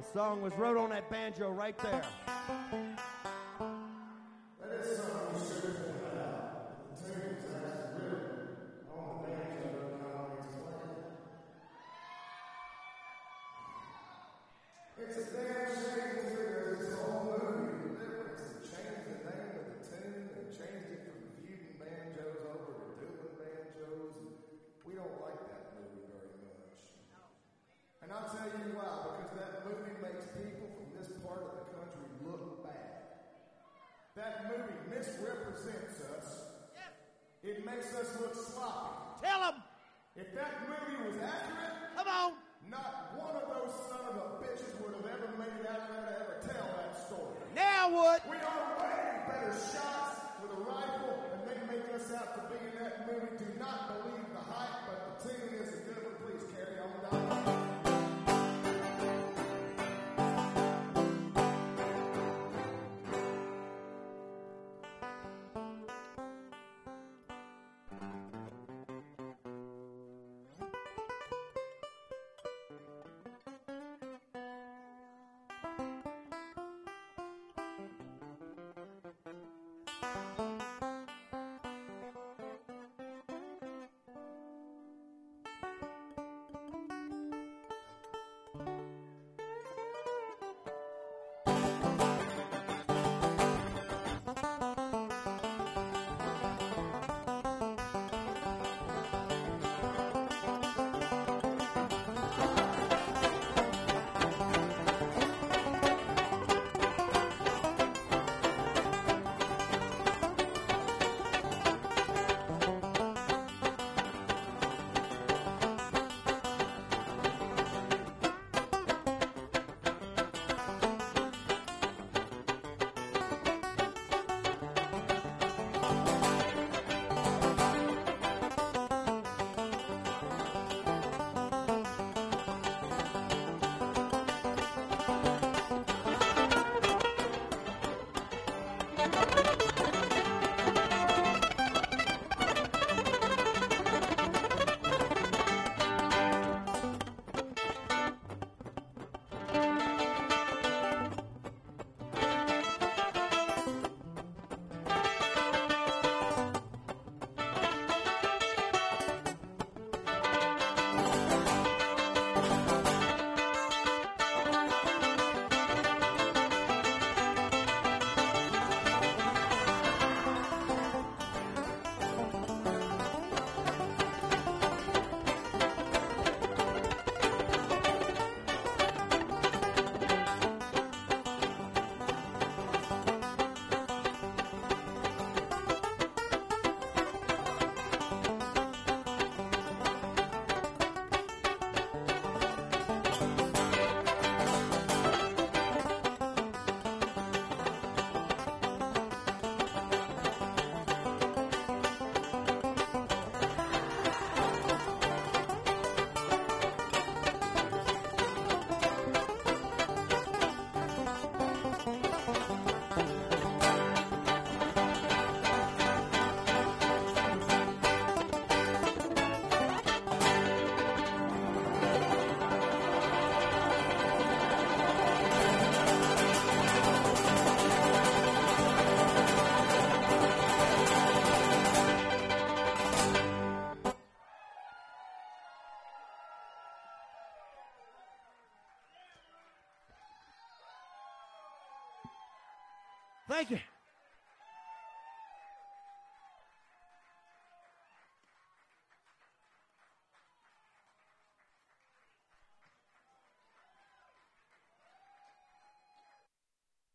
The song was wrote on that banjo right there. That is something you should have pointed out. The tune is actually written on the banjo, not on his playing. It's a damn shame too that this whole movie deliverance and changed the name of the tune and changed it from feuding banjos over to dueling banjos. And we don't like that movie very much. And I'll tell you why, because that movie makes people from this part of the country look bad. That movie misrepresents us. It makes us look sloppy. Tell them. If that movie was accurate, Come on. not one of those son of a bitches would have ever made it out there to ever tell that story. Now what? We are way better shots with a rifle, and they make us out to be in that movie. Do not believe the hype, but the tune is a good one. Please carry on, Don. Thank you.